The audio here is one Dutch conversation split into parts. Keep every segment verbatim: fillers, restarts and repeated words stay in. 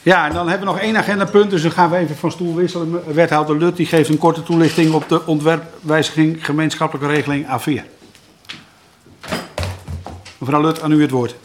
Ja, en dan hebben we nog één agendapunt, dus dan gaan we even van stoel wisselen. Wethouder Lut die geeft een korte toelichting op de ontwerpwijziging gemeenschappelijke regeling A vier. Mevrouw Lut, aan u het woord.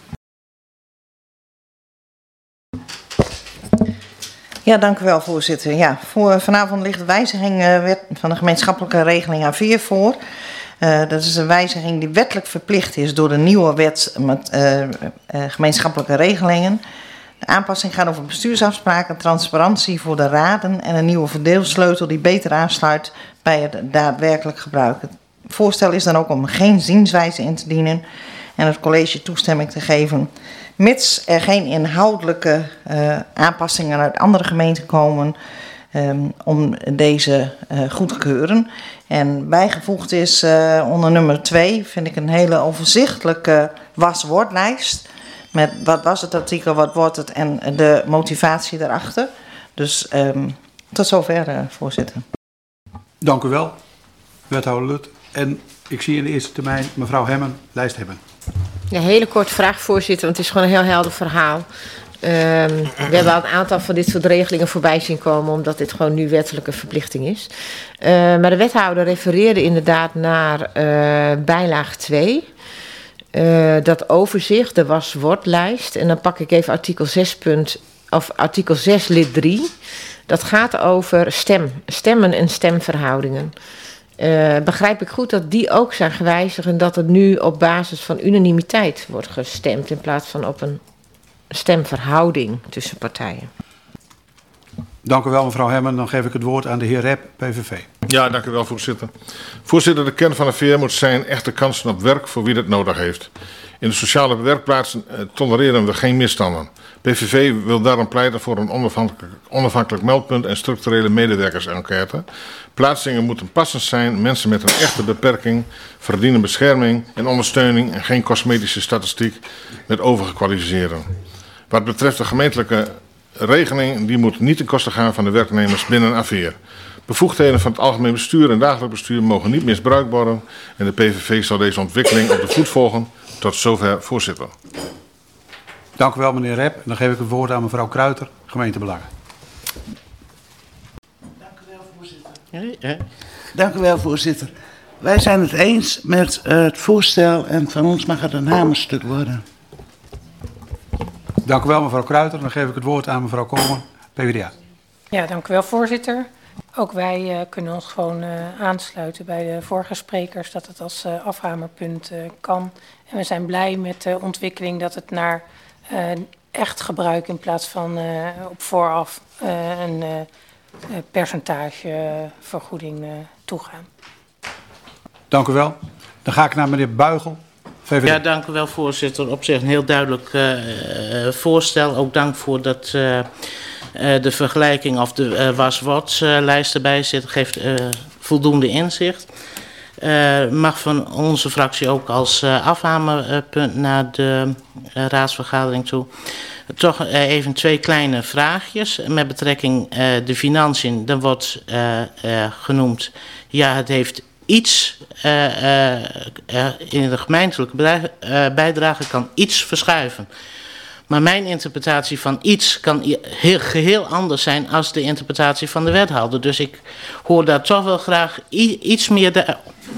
Ja, dank u wel, voorzitter. Ja, voor, vanavond ligt de wijziging uh, wet, van de gemeenschappelijke regeling A vier voor. Uh, dat is een wijziging die wettelijk verplicht is door de nieuwe wet met uh, uh, gemeenschappelijke regelingen. De aanpassing gaat over bestuursafspraken, transparantie voor de raden en een nieuwe verdeelsleutel die beter aansluit bij het daadwerkelijk gebruik. Het voorstel is dan ook om geen zienswijze in te dienen en het college toestemming te geven, mits er geen inhoudelijke uh, aanpassingen uit andere gemeenten komen um, om deze uh, goed te keuren. En bijgevoegd is uh, onder nummer twee, vind ik een hele overzichtelijke was-woordlijst. Met wat was het artikel, wat wordt het en de motivatie daarachter. Dus um, tot zover, uh, voorzitter. Dank u wel, wethouder Lut. En ik zie in de eerste termijn mevrouw Hemmen, lijst hebben. Ja, hele korte vraag, voorzitter, want het is gewoon een heel helder verhaal. Um, we hebben al een aantal van dit soort regelingen voorbij zien komen, omdat dit gewoon nu wettelijke verplichting is. Uh, maar de wethouder refereerde inderdaad naar uh, bijlage twee. Uh, dat overzicht, de was-woordlijst. En dan pak ik even artikel zes, punt, of artikel zes lid drie. Dat gaat over stem, stemmen en stemverhoudingen. Uh, begrijp ik goed dat die ook zijn gewijzigd en dat het nu op basis van unanimiteit wordt gestemd in plaats van op een stemverhouding tussen partijen? Dank u wel, mevrouw Hemmen. Dan geef ik het woord aan de heer Rep, P V V. Ja, dank u wel, voorzitter. Voorzitter, de kern van de V R moet zijn echte kansen op werk voor wie het nodig heeft. In de sociale werkplaatsen eh, tolereren we geen misstanden. P V V wil daarom pleiten voor een onafhankelijk, onafhankelijk meldpunt en structurele medewerkersenquête. Plaatsingen moeten passend zijn. Mensen met een echte beperking verdienen bescherming en ondersteuning en geen cosmetische statistiek met overgekwalificeerden. Wat betreft de gemeentelijke regeling, die moet niet ten koste gaan van de werknemers binnen A vier. Bevoegdheden van het algemeen bestuur en dagelijks bestuur mogen niet misbruikt worden en de P V V zal deze ontwikkeling op de voet volgen. Tot zover, voorzitter. Dank u wel, meneer Rep. En dan geef ik het woord aan mevrouw Kruiter, gemeentebelangen. Dank u wel, voorzitter. Ja, ja. Dank u wel, voorzitter. Wij zijn het eens met uh, het voorstel en van ons mag het een hamerstuk worden. Dank u wel, mevrouw Kruiter. Dan geef ik het woord aan mevrouw Koolman, P v d A. Ja, dank u wel, voorzitter. Ook wij uh, kunnen ons gewoon uh, aansluiten bij de vorige sprekers dat het als uh, afhamerpunt uh, kan. En we zijn blij met de ontwikkeling dat het naar uh, echt gebruik in plaats van uh, op vooraf uh, een uh, percentagevergoeding uh, toegaan. Dank u wel. Dan ga ik naar meneer Buigel, V V D. Ja, dank u wel, voorzitter. Op zich een heel duidelijk uh, uh, voorstel. Ook dank voor dat uh, uh, de vergelijking of de uh, was-wat-lijst erbij zit. Geeft uh, voldoende inzicht. Uh, mag van onze fractie ook als uh, afhamerpunt naar de uh, raadsvergadering toe. Toch uh, even twee kleine vraagjes. Met betrekking uh, de financiën, dan wordt uh, uh, genoemd, ja, het heeft iets uh, uh, uh, in de gemeentelijke bedrijf, uh, bijdrage kan iets verschuiven. Maar mijn interpretatie van iets kan heel, geheel anders zijn als de interpretatie van de wethouder. Dus ik hoor daar toch wel graag i- iets meer de,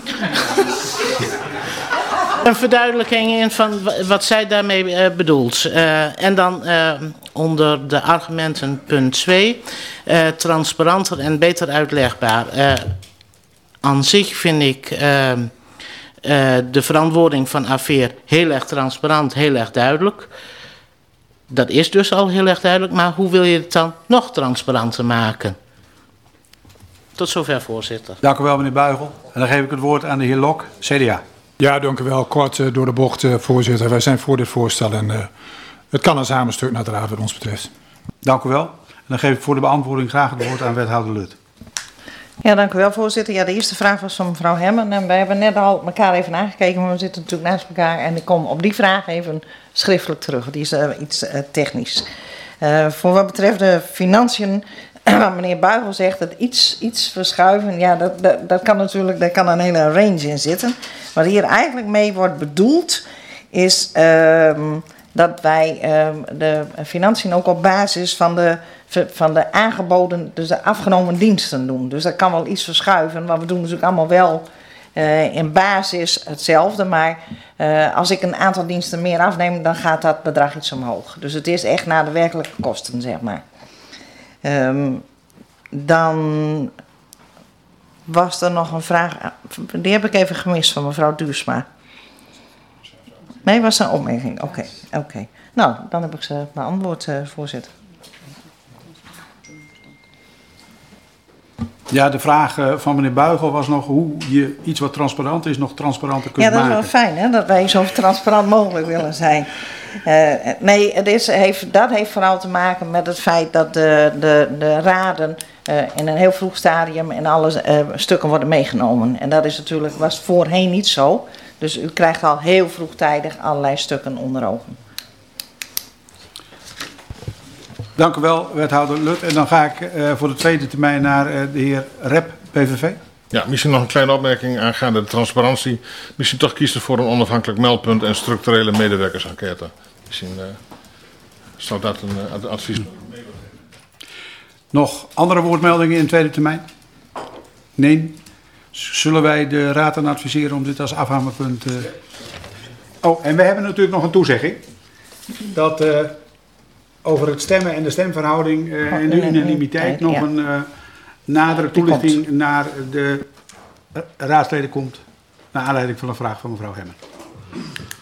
een verduidelijking in van wat zij daarmee uh, bedoelt. Uh, en dan uh, onder de argumenten punt twee, uh, transparanter en beter uitlegbaar. Uh, aan zich vind ik uh, uh, de verantwoording van A vier heel erg transparant, heel erg duidelijk. Dat is dus al heel erg duidelijk, maar hoe wil je het dan nog transparanter maken? Tot zover, voorzitter. Dank u wel, meneer Buigel. En dan geef ik het woord aan de heer Lok, C D A. Ja, dank u wel. Kort uh, door de bocht, uh, voorzitter. Wij zijn voor dit voorstel en uh, het kan een samenstuk naar de raad wat ons betreft. Dank u wel. En dan geef ik voor de beantwoording graag het woord aan wethouder Lut. Ja, dank u wel, voorzitter. Ja, de eerste vraag was van mevrouw Hemmen. En wij hebben net al elkaar even aangekeken, maar we zitten natuurlijk naast elkaar. En ik kom op die vraag even schriftelijk terug. Die is uh, iets uh, technisch. Uh, voor wat betreft de financiën, wat meneer Buigel zegt, dat iets, iets verschuiven. Ja, dat, dat, dat kan natuurlijk, daar kan een hele range in zitten. Wat hier eigenlijk mee wordt bedoeld, is uh, dat wij uh, de financiën ook op basis van de, van de aangeboden, dus de afgenomen diensten doen. Dus dat kan wel iets verschuiven, maar we doen natuurlijk allemaal wel uh, in basis hetzelfde. Maar uh, als ik een aantal diensten meer afneem, dan gaat dat bedrag iets omhoog. Dus het is echt naar de werkelijke kosten, zeg maar. Um, dan was er nog een vraag, die heb ik even gemist van mevrouw Duursma. Nee, was een opmerking. Oké, okay, oké. Okay. Nou, dan heb ik ze beantwoord, uh, voorzitter. Ja, de vraag uh, van meneer Buigel was nog hoe je iets wat transparant is nog transparanter kunt maken. Ja, dat maken. is wel fijn, hè, dat wij zo transparant mogelijk willen zijn. Uh, nee, het is, heeft, dat heeft vooral te maken met het feit dat de, de, de raden uh, in een heel vroeg stadium in alle uh, stukken worden meegenomen. En dat is natuurlijk, was voorheen niet zo. Dus u krijgt al heel vroegtijdig allerlei stukken onder ogen. Dank u wel, wethouder Lut. En dan ga ik uh, voor de tweede termijn naar uh, de heer Rep, P V V. Ja, misschien nog een kleine opmerking aangaande de transparantie. Misschien toch kiezen voor een onafhankelijk meldpunt en structurele medewerkersenquête. Misschien uh, zou dat een uh, advies. Nog andere woordmeldingen in de tweede termijn? Nee. Zullen wij de raad dan adviseren om dit als afhamerpunt... Uh... Oh, en we hebben natuurlijk nog een toezegging. Dat uh, over het stemmen en de stemverhouding uh, en de unanimiteit nog ja. een uh, nadere toelichting naar de uh, raadsleden komt. Naar aanleiding van een vraag van mevrouw Hemmen.